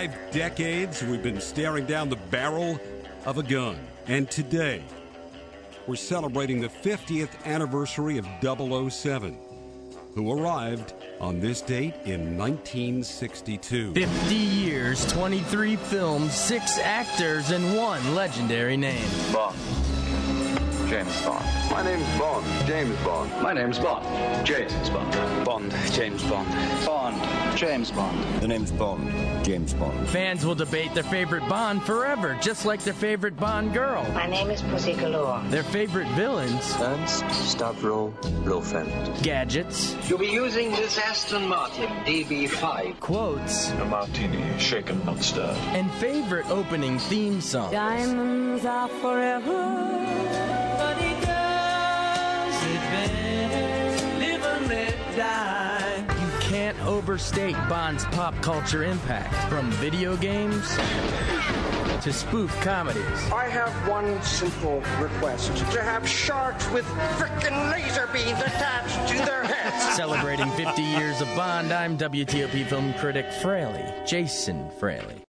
5 decades, we've been staring down the barrel of a gun. And today, we're celebrating the 50th anniversary of 007, who arrived on this date in 1962. 50 years, 23 films, 6 actors, and 1 legendary name. Bond. James Bond. My name's Bond. James Bond. My name's Bond. James Bond. Bond. James Bond. Bond. James Bond. The name's Bond. James Bond. Fans will debate their favorite Bond forever, just like their favorite Bond girl. My name is Pussy Galore. Their favorite villains. Ernst Stavro Blofeld. Gadgets. You'll be using this Aston Martin DB5. Quotes. A martini, shaken, not stirred. And favorite opening theme songs. Diamonds are forever. You can't overstate Bond's pop culture impact, from video games to spoof comedies. I have one simple request: to have sharks with frickin' laser beams attached to their heads. Celebrating 50 years of Bond, I'm WTOP film critic Fraley, Jason Fraley.